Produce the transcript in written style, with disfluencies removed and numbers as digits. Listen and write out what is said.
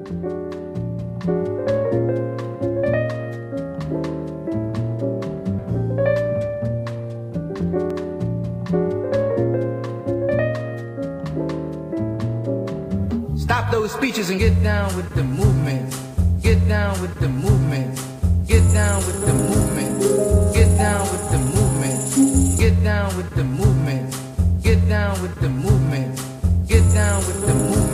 Stop those speeches and get down with the movement. Get down with the movement. Get down with the movement. Get down with the movement. Get down with the movement. Get down with the movement. Get down with the movement.